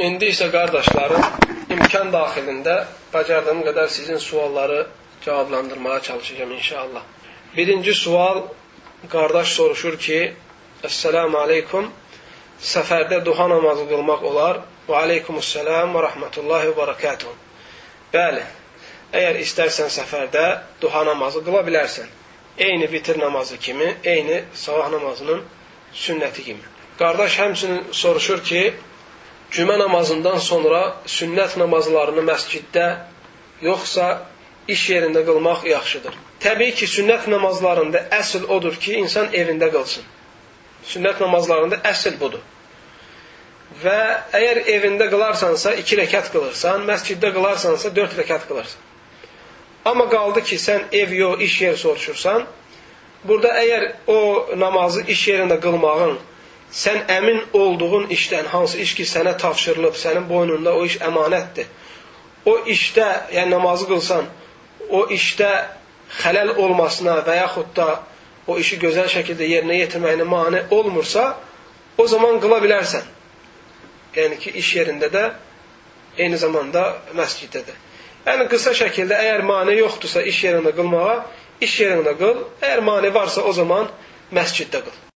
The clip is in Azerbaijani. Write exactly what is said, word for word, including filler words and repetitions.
İndi isə qardaşlarım, imkan daxilində bacardığım qədər sizin sualları cavablandırmağa çalışacağım inşallah. Birinci sual, qardaş soruşur ki, Esselamu aleykum, səfərdə duha namazı qılmaq olar. Və aleykumussalam və rahmetullahi və barakatuhu. Bəli, əgər istərsən səfərdə duha namazı qıla bilərsən. Eyni vitir namazı kimi, eyni sabah namazının sünnəti kimi. Qardaş həmçinin soruşur ki, cümə namazından sonra sünnət namazlarını məsciddə yoxsa iş yerində qılmaq yaxşıdır. Təbii ki, sünnət namazlarında əsl odur ki, insan evində qılsın. Sünnət namazlarında əsl budur. Və əgər evində qılarsansa, iki rəkat qılırsan, məsciddə qılarsansa, dörd rəkat qılırsan. Amma qaldı ki, sən ev yox, iş yeri soruşursan, burada əgər o namazı iş yerində qılmağın, sən əmin olduğun işdən, hansı iş ki sənə tapşırılıb, sənin boynunda o iş əmanətdir. O işdə, yəni namazı qılsan, o işdə xələl olmasına və yaxud da o işi gözəl şəkildə yerinə yetirməyinə mane olmursa, o zaman qıla bilərsən. Yəni ki, iş yerində də, eyni zamanda məsciddə də. Yəni, qısa şəkildə, əgər mane yoxdursa iş yerində qılmağa, iş yerində qıl. Əgər mane varsa, o zaman məsciddə qıl.